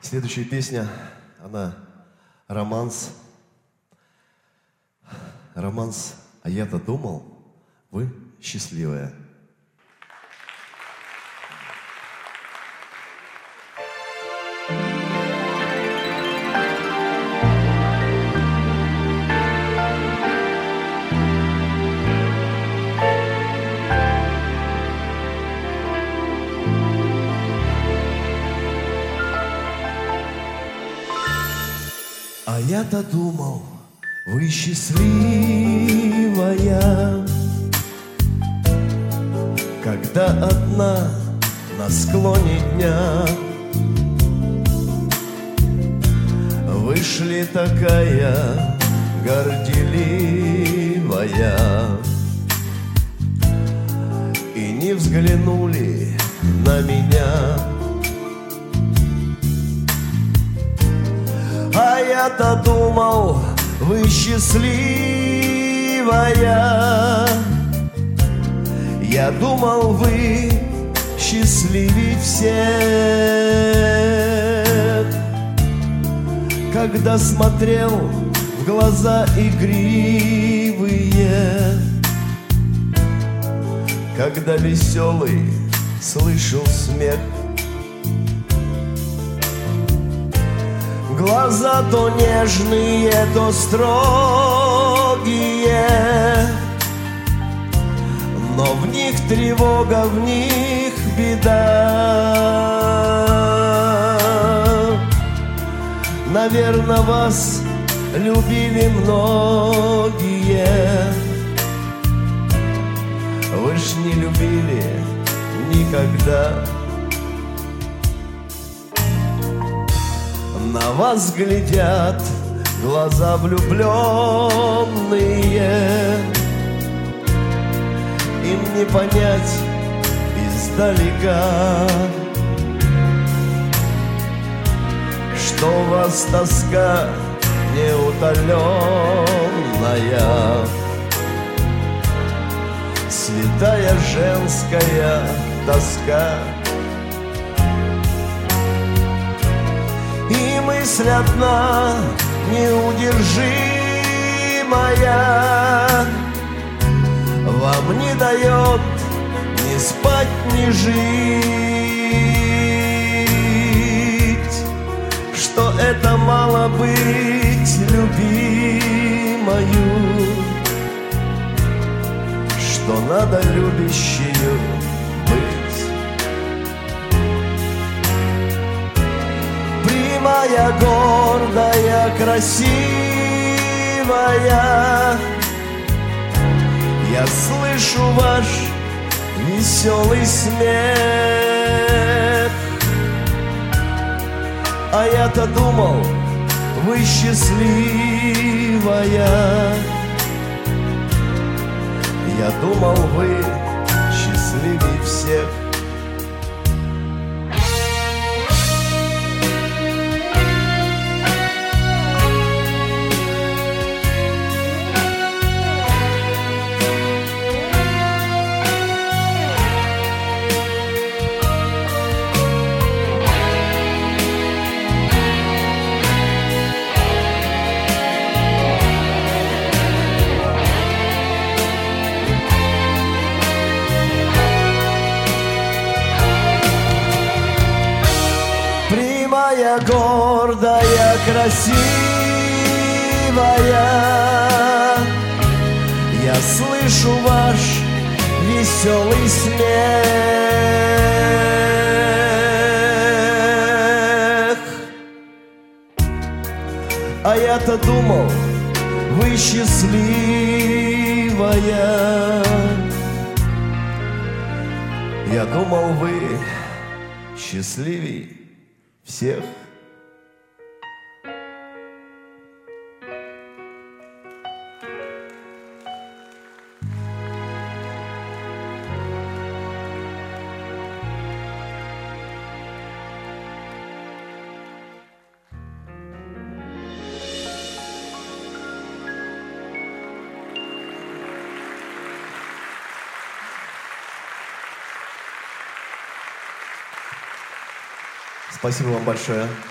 Следующая песня, она романс. Романс «А я-то думал, вы счастливая». А я-то думал, вы счастливая, когда одна на склоне дня вышли такая горделивая и не взглянули на меня. А я-то думал, вы счастливая. Я думал, вы счастливей всех. Когда смотрел в глаза игривые, когда веселый слышал смех, глаза то нежные, то строгие, но в них тревога, в них беда. Наверно, вас любили многие, вы ж не любили никогда. На вас глядят глаза влюбленные, им не понять издалека, что у вас тоска неутоленная, святая женская тоска. И мысль одна неудержимая вам не дает ни спать, ни жить, что это мало быть любимою, что надо любящею быть. Прямая, гордая, красивая, я слышу ваш веселый смех. А я-то думал, вы счастливая. Я думал, вы счастливей всех. Прямая, гордая, красивая, я слышу ваш веселый смех. А я-то думал, вы счастливая. Я думал, вы счастливей всех. Спасибо вам большое.